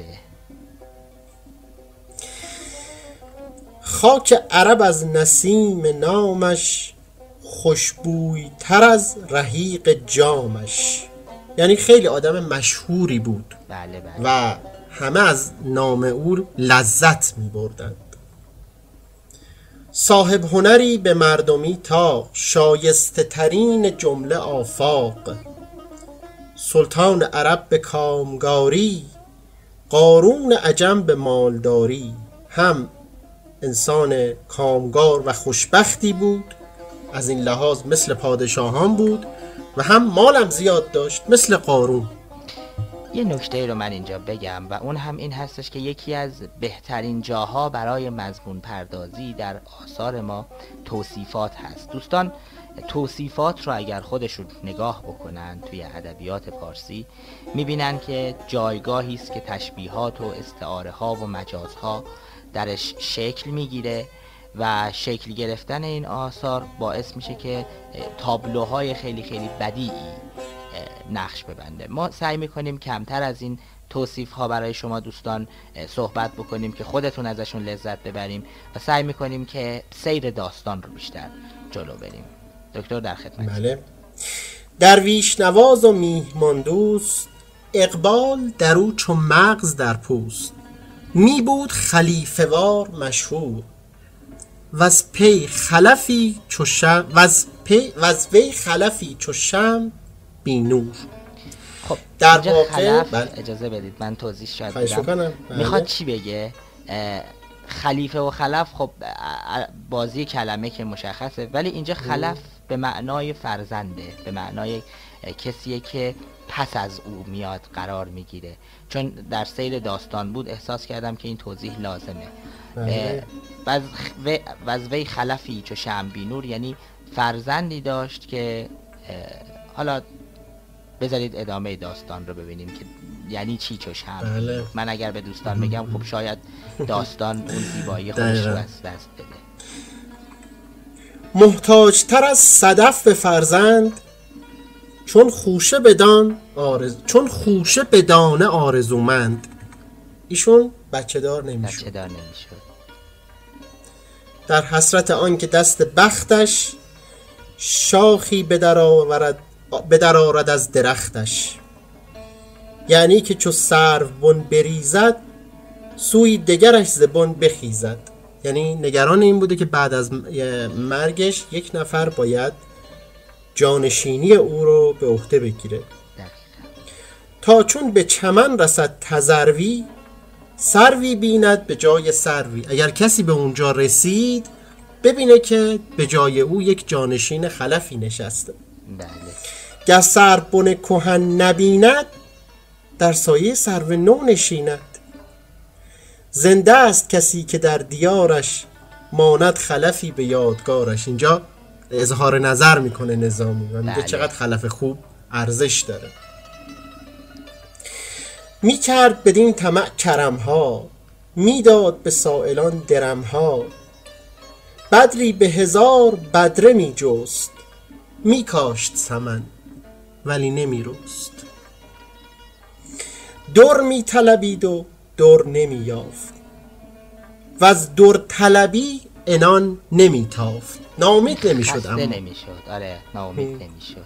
خاک عرب از نسیم نامش، خوشبوی تر از رحیق جامش. یعنی خیلی آدم مشهوری بود. بله بله. و همه از نام او لذت می بردند. صاحب هنری به مردمی تا، شایسته ترین جمله آفاق. سلطان عرب به کامگاری، قارون عجم به مالداری. هم انسان کامگار و خوشبختی بود، از این لحاظ مثل پادشاهان بود، و هم مالم زیاد داشت مثل قارون. یه نکته رو من اینجا بگم و اون هم این هستش که یکی از بهترین جاها برای مضمون پردازی در آثار ما توصیفات هست. دوستان توصیفات رو اگر خودشون نگاه بکنن توی ادبیات پارسی میبینن که جایگاهی است که تشبیهات و استعاره ها و مجاز ها درش شکل میگیره و شکل گرفتن این آثار باعث میشه که تابلوهای خیلی خیلی بدیعی نقش ببنده. ما سعی میکنیم کمتر از این توصیف ها برای شما دوستان صحبت بکنیم که خودتون ازشون لذت ببریم و سعی میکنیم که سیر داستان رو بیشتر جلو بریم. دکتر در خدمت. بله. درویش نواز و میهمان دوست، اقبال در او چو مغز در پوست. می بود خلیفه وار مشهور، وز پی خلفی چو شم، وز وی خلفی چو شم بی نور. خب در اینجا واقع خلف بله. اجازه بدید من توضیح شاید خواهش بدم. می‌کنم. بله. میخواد چی بگه؟ خلیفه و خلف خب بازی کلمه که مشخصه، ولی اینجا خلف به معنای فرزنده، به معنای کسیه که پس از او میاد قرار میگیره. چون در سیر داستان بود احساس کردم که این توضیح لازمه. وز وی خلفی چو شمع بی نور، یعنی فرزندی داشت که حالا بذارید ادامه داستان رو ببینیم که یعنی چی چو شمع. بله. من اگر به دوستان بگم خب شاید داستان اون زیبایی خودش رو از دست بده. محتاج تر از صدف به فرزند، چون خوشه به دانه آرزومند. ایشون بچه دار نمیشد. در حسرت آن که دست بختش، شاخی بدر آرد از درختش. یعنی که چو سرو بن بریزد، سوی دگرش ز بن بخیزد. یعنی نگران این بوده که بعد از مرگش یک نفر باید جانشینی او رو به عهده بگیره. تا چون به چمن رسد تذروی، سروی بیند به جای سروی. اگر کسی به اونجا رسید ببینه که به جای او یک جانشین خلفی نشسته. بله. گر سرو بن کهن نبیند، در سایه سرو نو نشیند. زنده است کسی که در دیارش، ماند خلفی به یادگارش. اینجا اظهار نظر میکنه نظامی و میگه چقدر خلف خوب ارزش داره. میکرد بدین طمع کرمها، میداد به سائلان درمها. بدری به 1000 بدره میجست، میکاشت سمن ولی نمیرست. در میطلبید و در نمییافت، و از در طلبی عنان نمیتافت. ناامید نمیشد، اما نمیشد. آره ناامید نمیشد.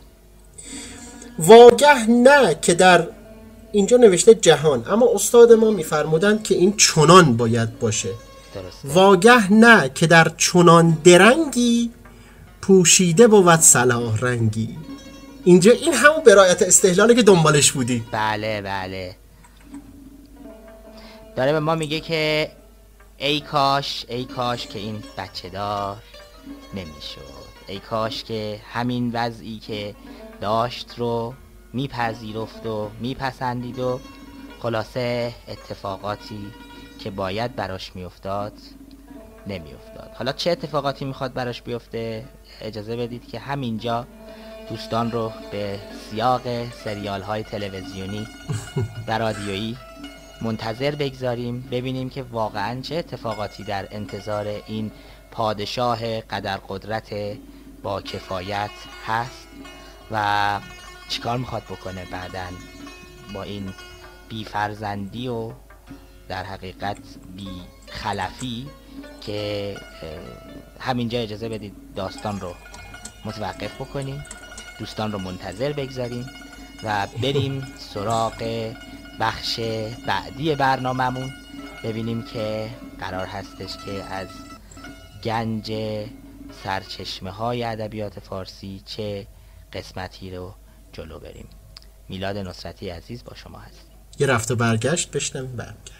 واگه نه که در اینجا نوشته جهان، اما استاد ما میفرمودند که این چنان باید باشه. درسته. واگه نه که در چنان درنگی، پوشیده بود صلاح رنگی. اینجا این همون برایت استحلاله که دنبالش بودی. بله بله، داره به ما میگه که ای کاش که این بچه دار نمیشد، ای کاش که همین وضعی که داشت رو میپذیرفت و میپسندید و خلاصه اتفاقاتی که باید براش میافتاد نمیافتاد. حالا چه اتفاقاتی میخواد براش بیفته؟ اجازه بدید که همینجا دوستان رو به سیاق سریال های تلویزیونی و رادیویی منتظر بگذاریم، ببینیم که واقعا چه اتفاقاتی در انتظار این پادشاه قدر قدرت با کفایت هست و چیکار میخواد بکنه بعداً با این بی فرزندی و در حقیقت بی خلفی که همینجا اجازه بدید داستان رو متوقف بکنیم، دوستان رو منتظر بگذاریم و بریم سراغ بخش بعدی برنامه‌مون، ببینیم که قرار هستش که از گنج سرچشمه های ادبیات فارسی چه قسمتی رو جلو بریم. میلاد نصرتی عزیز با شما هستیم. یه رفت و برگشت بشنویم برگردیم.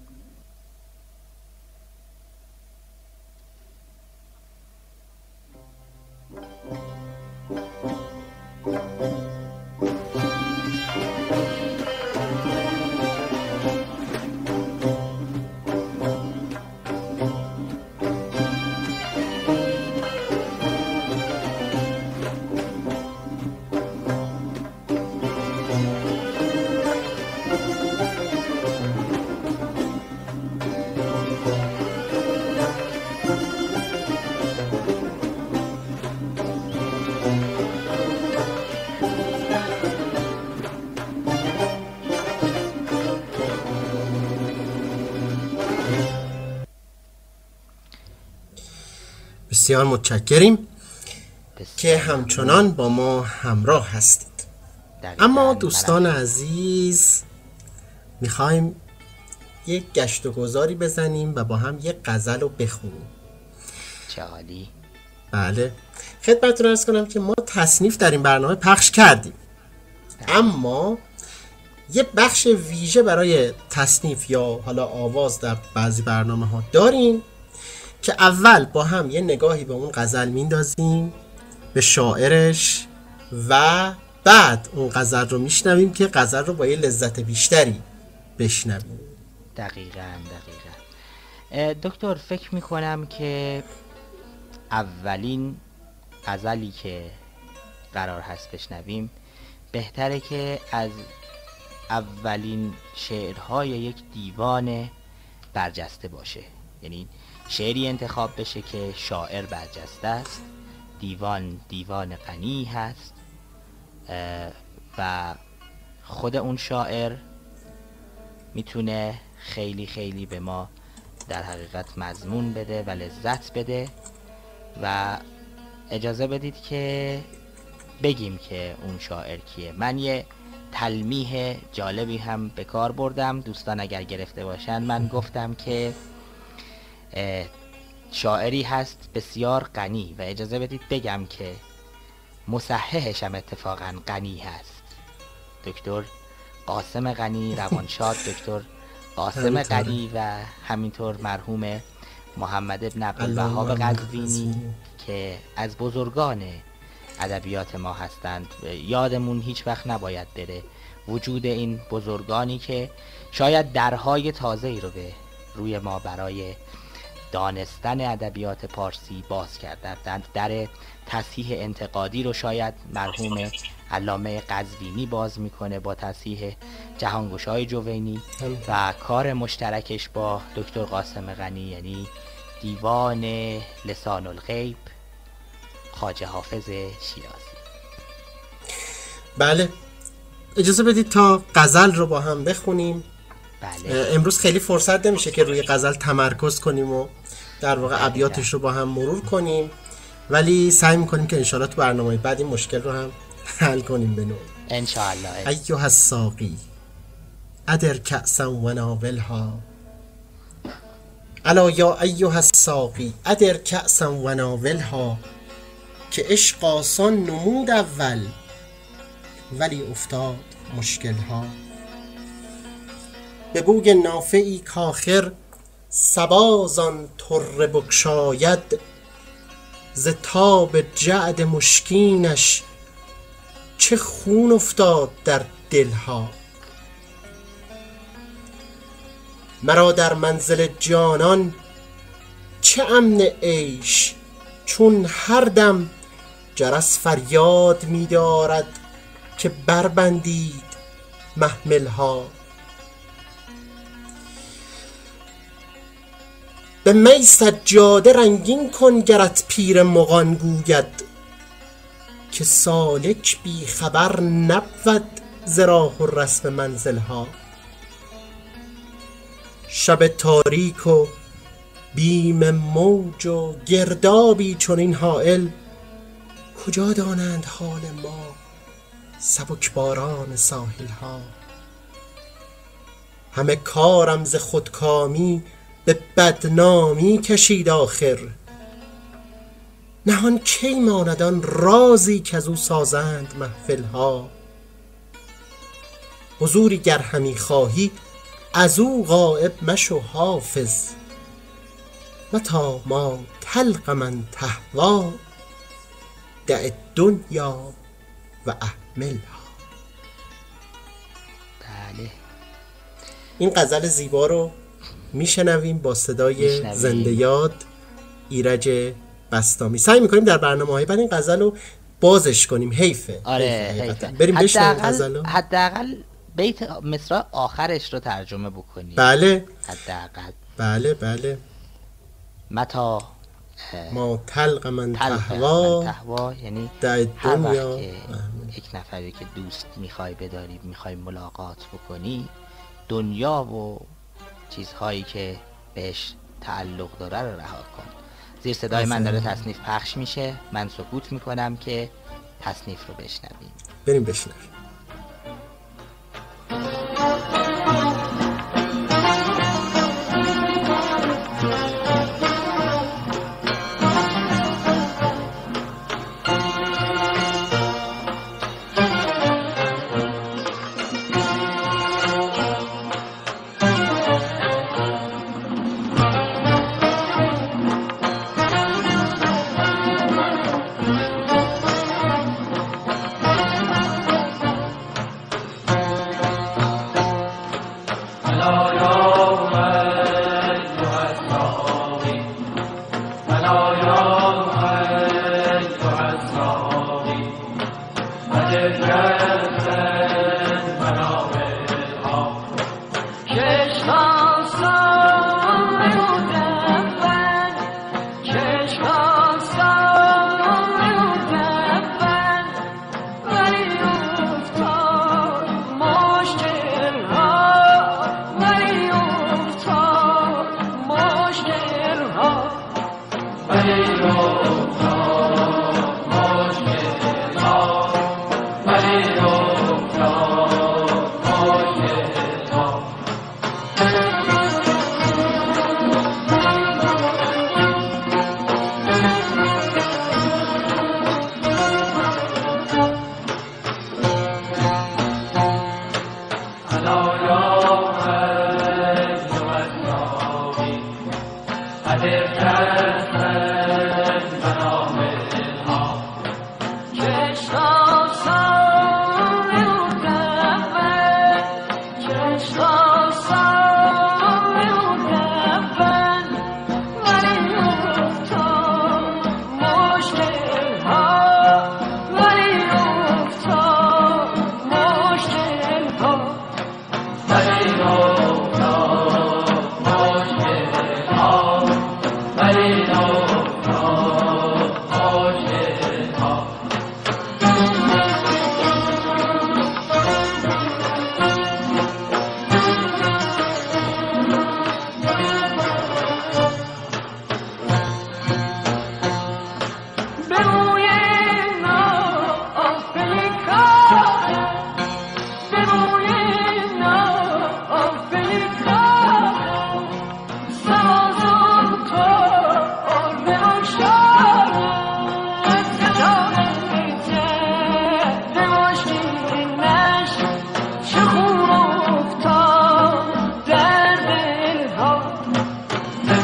بسیار متشکریم که همچنان با ما همراه هستید. اما دوستان عزیز میخوایم یک گشت و گذاری بزنیم و با هم یک غزل رو بخونیم. چه عالی. بله، خدمتتون عرض کنم که ما تصنیف در این برنامه پخش کردیم، اما یه بخش ویژه برای تصنیف یا حالا آواز در بعضی برنامه ها داریم که اول با هم یه نگاهی به اون غزل میندازیم، به شاعرش، و بعد اون غزل رو میشنویم که غزل رو با یه لذت بیشتری بشنویم. دقیقاً. دکتر فکر میکنم که اولین غزلی که قرار هست بشنویم بهتره که از اولین شعرهای یک دیوان برجسته باشه، یعنی شعری انتخاب بشه که شاعر برجسته است، دیوان غنی هست و خود اون شاعر میتونه خیلی خیلی به ما در حقیقت مضمون بده و لذت بده و اجازه بدید که بگیم که اون شاعر کیه. من یه تلمیح جالبی هم به کار بردم، دوستان اگر گرفته باشن. من گفتم که شاعری هست بسیار غنی و اجازه بدید بگم که مصححش هم اتفاقا غنی هست. دکتر قاسم غنی روانشاد، دکتر قاسم غنی و همینطور مرحوم محمد ابن عبدالوهاب قزوینی که از بزرگان ادبیات ما هستند. یادمون هیچ وقت نباید بره وجود این بزرگانی که شاید درهای تازه‌ای رو به روی ما برای دانستن ادبیات پارسی باز کردند. در تصحیح انتقادی رو شاید مرحوم علامه قزوینی باز میکنه با تصحیح جهانگشای جوینی و کار مشترکش با دکتر قاسم غنی یعنی دیوان لسان الغیب خواجه حافظ شیرازی. بله، اجازه بدید تا غزل رو با هم بخونیم. بله. امروز خیلی فرصت نمیشه که روی غزل تمرکز کنیم و در واقع ابیاتش رو با هم مرور کنیم، ولی سعی میکنیم که انشالله تو برنامه بعد این مشکل رو هم حل کنیم به نوعی انشالله. ایها الساقی ادر کأسا و ناولها، الا یا ایها الساقی ادر کأسا و ناولها، که عشق آسان نمود اول، ولی افتاد مشکل ها. به بوی نافعی کاخر سبازان طره بگشاید، ز تاب جعد مشکینش چه خون افتاد در دلها. مرا در منزل جانان چه امن عیش، چون هر دم جرس فریاد می دارد که بربندید محملها. به می سجاده رنگین کن گرت پیر مغان گوید، که سالک بی خبر نبود ز راه و رسم منزلها. شب تاریک و بیم موج و گردابی چنین حائل، کجا دانند حال ما سبکباران ساحل ها. همه کارم ز خودکامی به بدنامی کشید آخر، نهان کی ماند آن رازی که از او سازند محفل ها. حضوری گر همی خواهی از او غایب مشو حافظ، متی ما تلق من تهوی دع الدنیا و اهملها. بله، این غزل زیبا رو میشنویم با صدای زنده یاد ایرج بسطامی. سعی میکنیم در برنامه‌های بعد این غزل رو بازش کنیم. حیفه. حیفه. بریم بشنویم غزل رو. حداقل بیت مصرع آخرش رو ترجمه بکنیم. بله حداقل. بله. متی ما تلق من تهوی یعنی در دنیا. که یک نفری که دوست میخوای بداری، میخوای ملاقات بکنی، دنیا و چیزهایی که بهش تعلق داره رو رها کن. زیر صدای من داره تصنیف پخش میشه، من سکوت میکنم که تصنیف رو بشنویم. بریم بشنویم.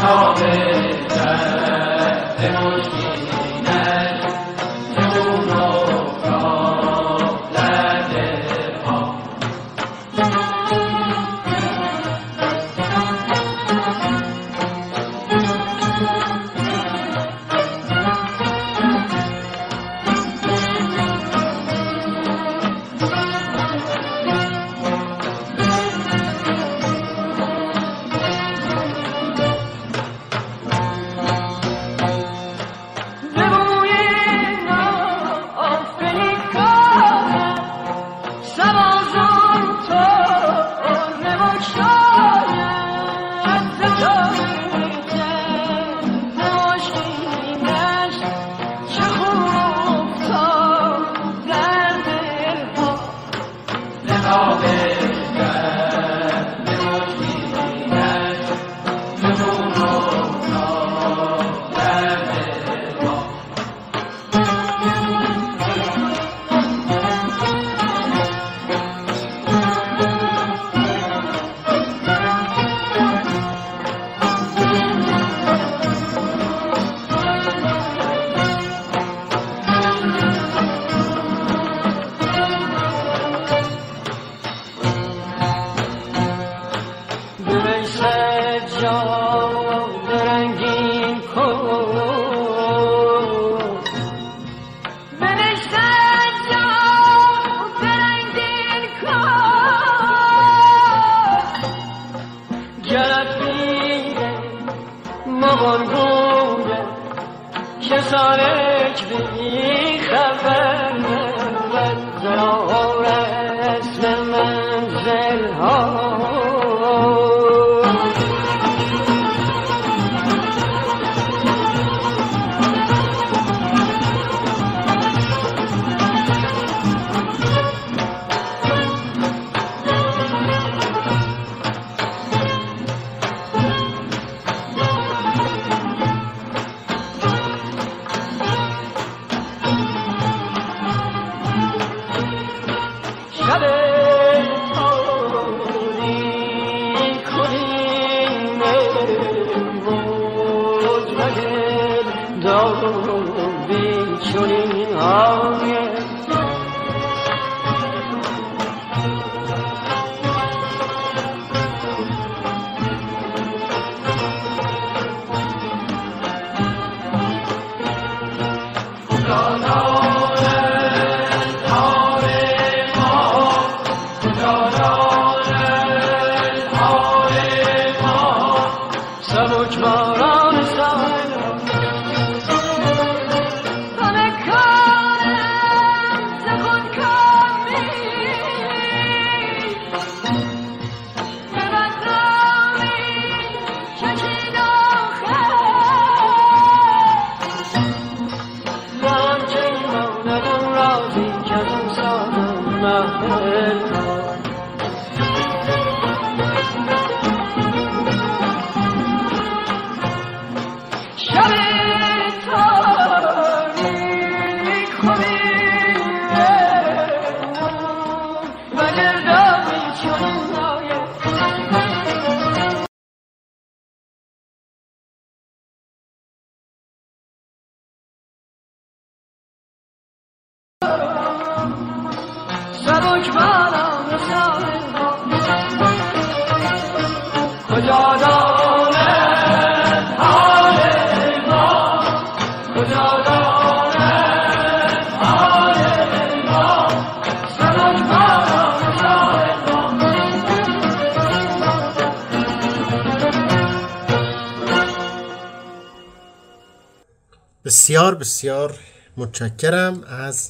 بسیار بسیار متشکرم از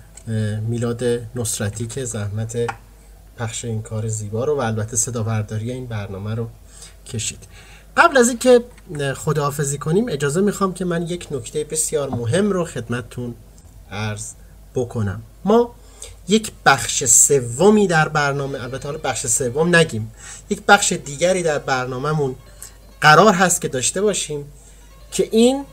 میلاد نصرتی که زحمت پخش این کار زیبا رو و البته صدا برداری این برنامه رو کشید. قبل از اینکه خداحافظی کنیم اجازه میخوام که من یک نکته بسیار مهم رو خدمتتون عرض بکنم. ما یک بخش سومی در برنامه، البته حالا بخش سوم نگیم، یک بخش دیگری در برنامه‌مون قرار هست که داشته باشیم که این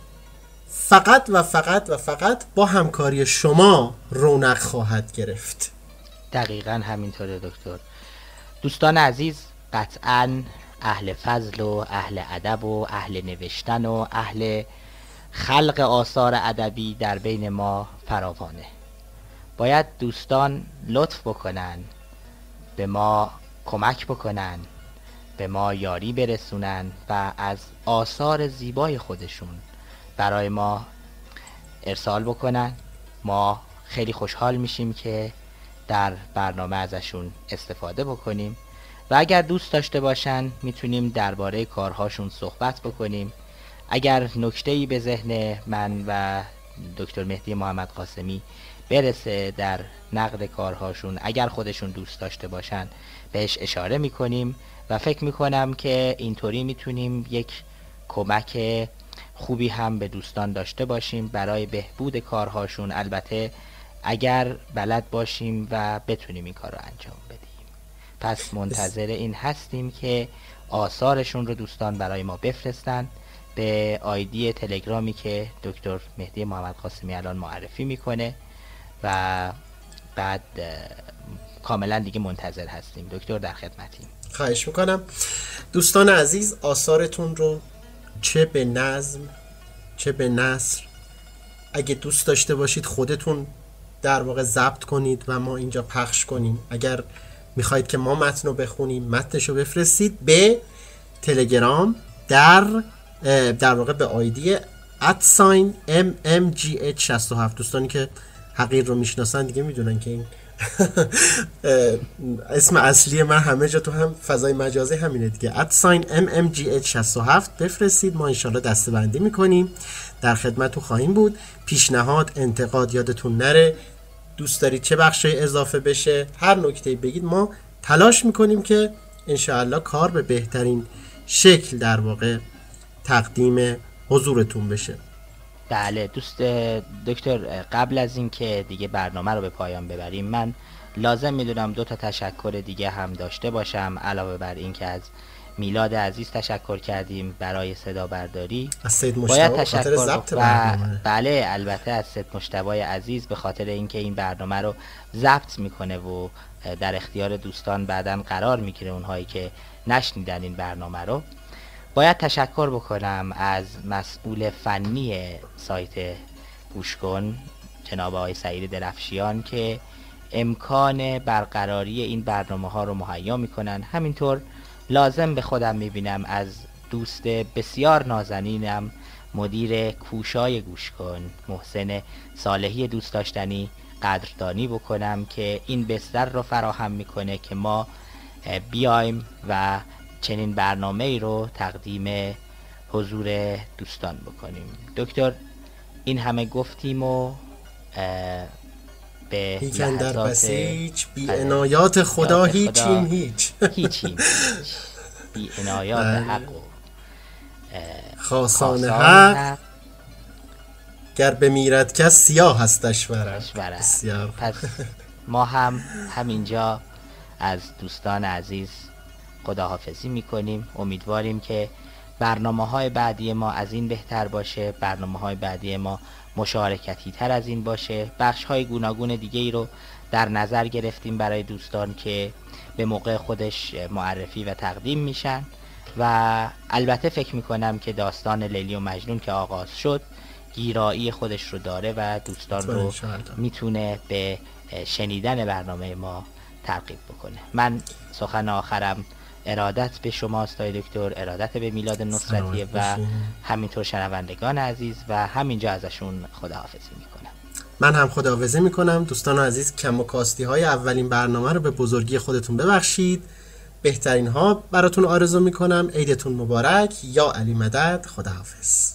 فقط و فقط و فقط با همکاری شما رونق خواهد گرفت. دقیقاً همینطوره دکتر. دوستان عزیز، اهل فضل و اهل ادب و اهل نوشتن و اهل خلق آثار ادبی در بین ما فراوانه. باید دوستان لطف بکنن، به ما کمک بکنن، به ما یاری برسونن و از آثار زیبای خودشون برای ما ارسال بکنن. ما خیلی خوشحال میشیم که در برنامه ازشون استفاده بکنیم و اگر دوست داشته باشن میتونیم درباره کارهاشون صحبت بکنیم. اگر نکته‌ای به ذهن من و دکتر مهدی محمد قاسمی برسه در نقد کارهاشون، اگر خودشون دوست داشته باشن بهش اشاره میکنیم و فکر میکنم که اینطوری میتونیم یک کمک خوبی هم به دوستان داشته باشیم برای بهبود کارهاشون، البته اگر بلد باشیم و بتونیم این کار رو انجام بدیم. پس منتظر این هستیم که آثارشون رو دوستان برای ما بفرستن به آیدی تلگرامی که دکتر مهدی محمد قاسمی الان معرفی میکنه و بعد کاملا دیگه منتظر هستیم. دکتر در خدمتیم. خواهش میکنم. دوستان عزیز، آثارتون رو چه به نظم چه به نثر اگه دوست داشته باشید خودتون در واقع ضبط کنید و ما اینجا پخش کنیم. اگر میخواید که ما متن رو بخونیم متنش رو بفرستید به تلگرام در واقع به آیدی @mmgh67. دوستانی که حقیر رو میشناسن دیگه میدونن که این اسم اصلی من همه جا تو هم فضای مجازی همینه دیگه. @mmgh67 بفرستید، ما انشالله دسته بندی میکنیم، در خدمتتون خواهیم بود. پیشنهاد، انتقاد یادتون نره. دوست دارید چه بخشی اضافه بشه، هر نکته‌ای بگید، ما تلاش میکنیم که انشالله کار به بهترین شکل در واقع تقدیم حضورتون بشه. بله دوست دکتر، قبل از این که دیگه برنامه رو به پایان ببریم من لازم میدونم 2 تا تشکر دیگه هم داشته باشم. علاوه بر این که از میلاد عزیز تشکر کردیم برای صدا برداری، از سید باید مجتبی تشکر ضبط برنامه. بله البته از سید مجتبی عزیز به خاطر اینکه این برنامه رو ضبط میکنه و در اختیار دوستان بعداً قرار میگیره، اونهایی که نشنیدن این برنامه رو. باید تشکر بکنم از مسئول فنی سایت گوش کن جناب آقای سعید درفشیان که امکان برقراری این برنامه ها رو مهیا میکنن. همینطور لازم به خودم میبینم از دوست بسیار نازنینم مدیر کوشای گوش کن محسن صالحی دوست داشتنی قدردانی بکنم که این بستر رو فراهم میکنه که ما بیایم و چنین برنامه ای رو تقدیم حضور دوستان بکنیم. دکتر این همه گفتیم و به هیچن در بسیج بی عنایات خدا هیچیم هیچیم بی عنایات حق و خاصان حق گر بمیرد کس سیاه هستش بسیار. پس ما هم همینجا از دوستان عزیز خداحافظی میکنیم. امیدواریم که برنامه‌های بعدی ما از این بهتر باشه، برنامه‌های بعدی ما مشارکتی تر از این باشه. بخش‌های گوناگون دیگه ای رو در نظر گرفتیم برای دوستان که به موقع خودش معرفی و تقدیم میشن و البته فکر میکنم که داستان لیلی و مجنون که آغاز شد گیرایی خودش رو داره و دوستان رو میتونه به شنیدن برنامه ما ترغیب بکنه. من سخن آخرم ارادت به شماست آقای دکتر، ارادت به میلاد نصرتی و همینطور شنوندگان عزیز و همینجا ازشون خداحافظی میکنم. من هم خداحافظی میکنم. دوستان عزیز، کم و کاستی های اولین برنامه رو به بزرگی خودتون ببخشید. بهترین ها براتون آرزو میکنم. عیدتون مبارک. یا علی مدد. خداحافظ.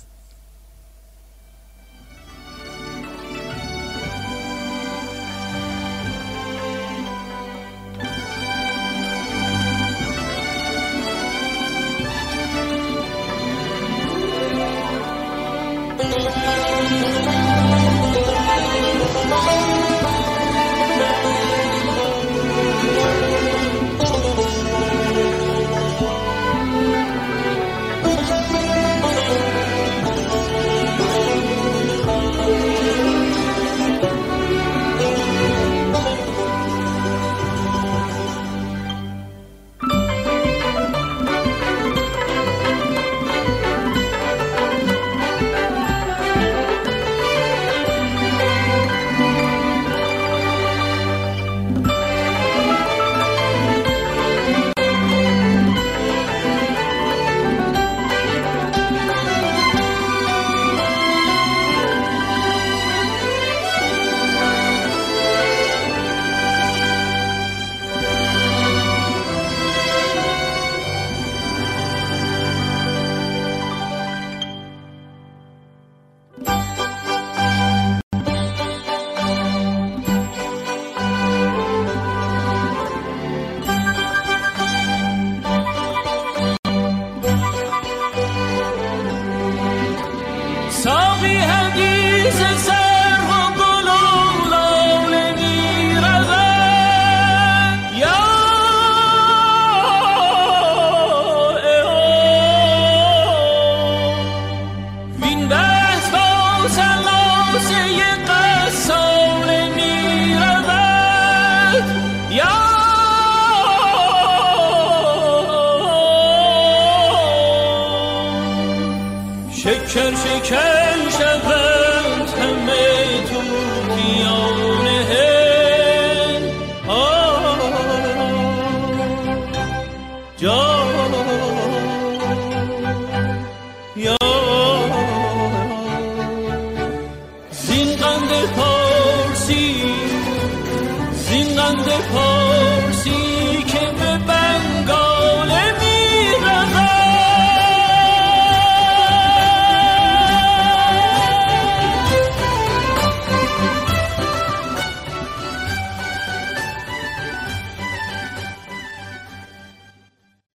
شرشکن شود